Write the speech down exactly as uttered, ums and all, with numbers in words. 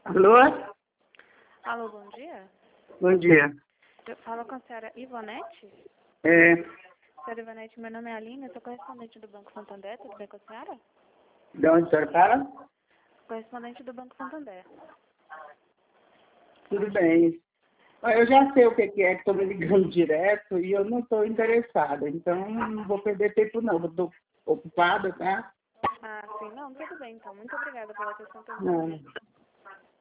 Alô? Alô, bom dia. Bom dia. Eu falo com a senhora Ivonete? É, Senhora Ivonete, meu nome é Aline, eu sou correspondente do Banco Santander, tudo bem com a senhora? de onde a senhora fala? Correspondente do Banco Santander. Tudo bem. Ah, eu já sei o que que é que estou me ligando direto e eu não estou interessada, então não vou perder tempo não, eu estou ocupada, tá? Ah, sim, não, tudo bem então. Muito obrigada pela atenção que eu Não. recebi.